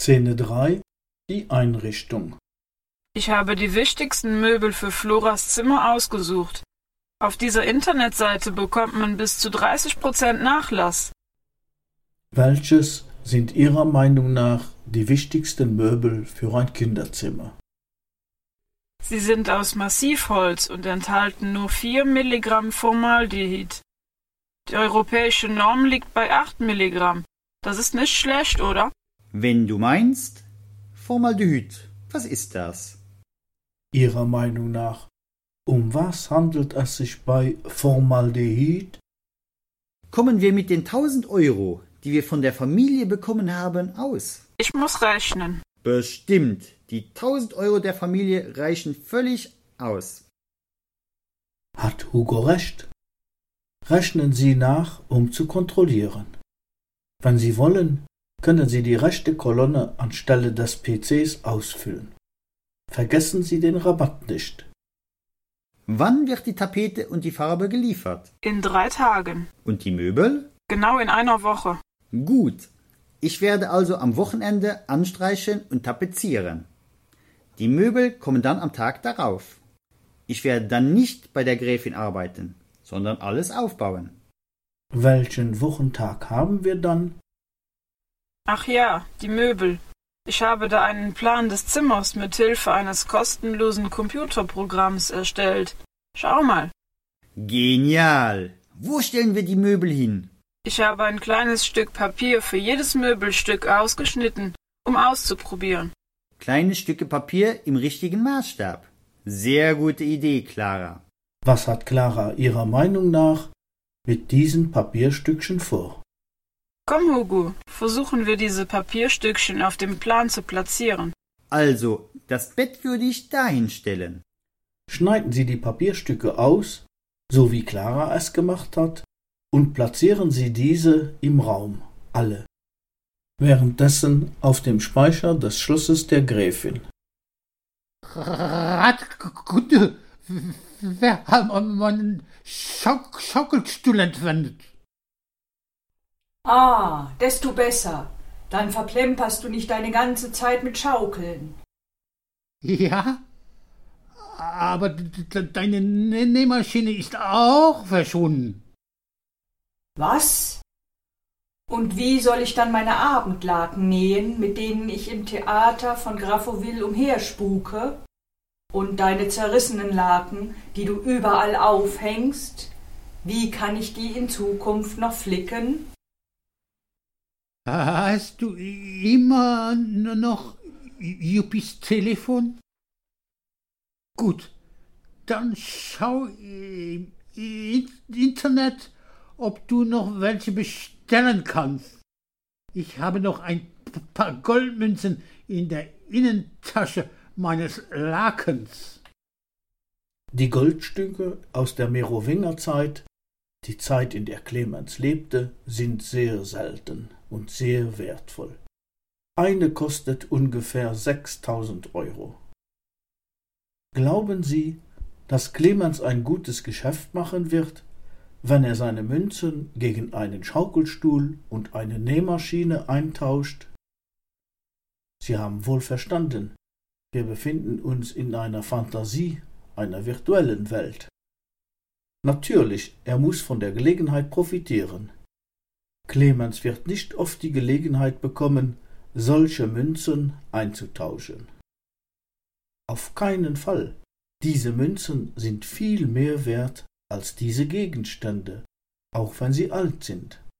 Szene 3. Die Einrichtung. Ich habe die wichtigsten Möbel für Floras Zimmer ausgesucht. Auf dieser Internetseite bekommt man bis zu 30% Nachlass. Welches sind Ihrer Meinung nach die wichtigsten Möbel für ein Kinderzimmer? Sie sind aus Massivholz und enthalten nur 4 Milligramm Formaldehyd. Die europäische Norm liegt bei 8 Milligramm. Das ist nicht schlecht, oder? Wenn du meinst, Formaldehyd, was ist das? Ihrer Meinung nach, um was handelt es sich bei Formaldehyd? Kommen wir mit den 1000 Euro, die wir von der Familie bekommen haben, aus? Ich muss rechnen. Bestimmt, die 1000 Euro der Familie reichen völlig aus. Hat Hugo recht? Rechnen Sie nach, um zu kontrollieren. Wenn Sie wollen, können Sie die rechte Kolonne anstelle des PCs ausfüllen. Vergessen Sie den Rabatt nicht. Wann wird die Tapete und die Farbe geliefert? In 3 Tagen. Und die Möbel? Genau in einer Woche. Gut. Ich werde also am Wochenende anstreichen und tapezieren. Die Möbel kommen dann am Tag darauf. Ich werde dann nicht bei der Gräfin arbeiten, sondern alles aufbauen. Welchen Wochentag haben wir dann? Ach ja, die Möbel. Ich habe da einen Plan des Zimmers mit Hilfe eines kostenlosen Computerprogramms erstellt. Schau mal. Genial! Wo stellen wir die Möbel hin? Ich habe ein kleines Stück Papier für jedes Möbelstück ausgeschnitten, um auszuprobieren. Kleine Stücke Papier im richtigen Maßstab. Sehr gute Idee, Clara. Was hat Clara Ihrer Meinung nach mit diesen Papierstückchen vor? Komm, Hugo, versuchen wir diese Papierstückchen auf dem Plan zu platzieren. Also, das Bett würde ich dahin stellen. Schneiden Sie die Papierstücke aus, so wie Clara es gemacht hat, und platzieren Sie diese im Raum, alle. Währenddessen auf dem Speicher des Schlosses der Gräfin. Radgute, wer hat meinen Schaukelstuhl entwendet? Ah, desto besser. Dann verplemperst du nicht deine ganze Zeit mit Schaukeln. Ja, aber deine Nähmaschine ist auch verschwunden. Was? Und wie soll ich dann meine Abendlaken nähen, mit denen ich im Theater von Graffoville umherspuke? Und deine zerrissenen Laken, die du überall aufhängst, wie kann ich die in Zukunft noch flicken? Hast du immer noch Juppis Telefon? Gut, dann schau im Internet, ob du noch welche bestellen kannst. Ich habe noch ein paar Goldmünzen in der Innentasche meines Lakens. Die Goldstücke aus der Merowingerzeit, die Zeit, in der Clemens lebte, sind sehr selten und sehr wertvoll. Eine kostet ungefähr 6.000 Euro. Glauben Sie, dass Clemens ein gutes Geschäft machen wird, wenn er seine Münzen gegen einen Schaukelstuhl und eine Nähmaschine eintauscht? Sie haben wohl verstanden, wir befinden uns in einer Fantasie, einer virtuellen Welt. Natürlich, er muss von der Gelegenheit profitieren. Clemens wird nicht oft die Gelegenheit bekommen, solche Münzen einzutauschen. Auf keinen Fall. Diese Münzen sind viel mehr wert als diese Gegenstände, auch wenn sie alt sind.